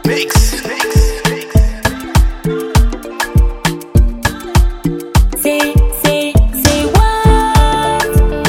Say what?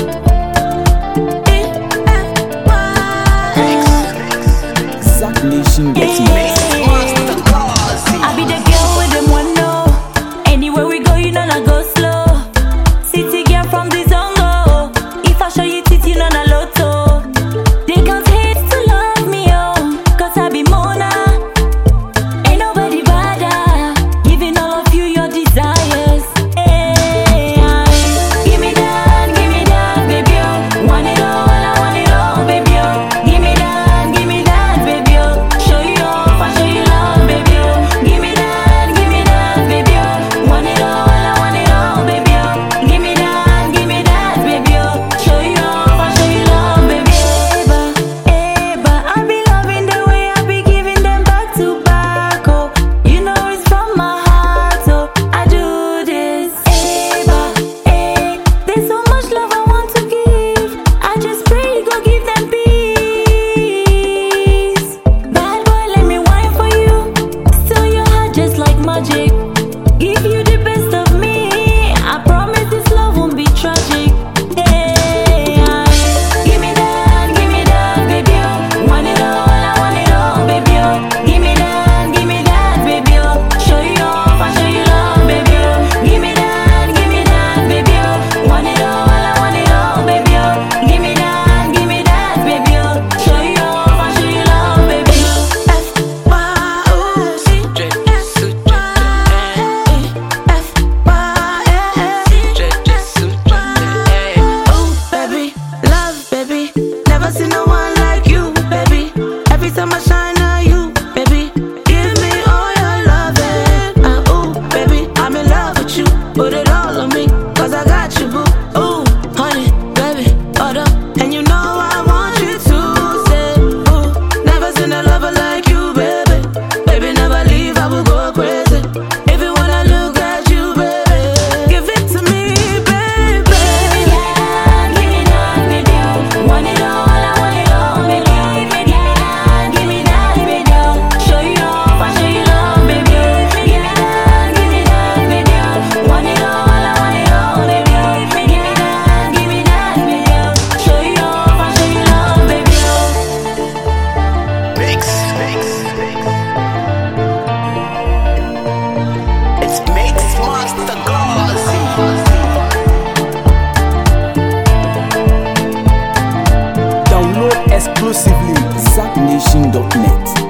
Zack Nation getting I be the girl with them one know. Anywhere we go, you know I go slow. City girl from the Zongo. If I show you titty, you know I lotto. They can't hate to love me, oh, cause I be Mona. Ain't nobody better. Giving all of you your desires. Hey, give me that, baby, oh. Want it all, I want it all, baby, oh. Give me that, baby, oh. Show you off, I show you love, baby, oh. Give me that, baby, oh. Want it all, I want it all, baby, oh. Give me that, baby, oh. Show you off, I show you love, baby. Eba, I be loving the way I be giving them back to back, oh. You know it's from my heart, oh. I do this. Eba, there's so much love I want to give. I just pray you go give them peace. Bad boy, let me wine for you. Steal your heart just like magic. Give you the best of me. I promise this love won't be tragic. Hey, give me that, baby, oh. Want it all, I want it all, baby, oh. Give me that, baby, oh. Show you off, I show you love, baby, oh. Give me that, baby, oh. Want it all, I want it all, baby, oh. Give me that, baby, oh. Show you off, I show you love, baby. Baby, love, baby. Never seen no one like you, baby. Every time I shine on you, baby. Give me all your loving. Ooh, baby, I'm in love with you. Put it all on me, cause I got you, boo. Ooh, honey, baby, hold up. And you know I want you to say, ooh, never seen a lover like you, baby. Baby, never leave, I will go crazy. If you wanna look at you, baby, give it to me, baby. Give me that, baby, oh. Want it all, I want it all, baby. Give me that, baby, oh. Show you off, I show you love, baby. Give me that, baby, oh. Want it all, I want it all, baby. Give me that, baby, oh. Show you off, I show you love, baby. It's Mix Master Glossy. download exclusively ZackNation.net.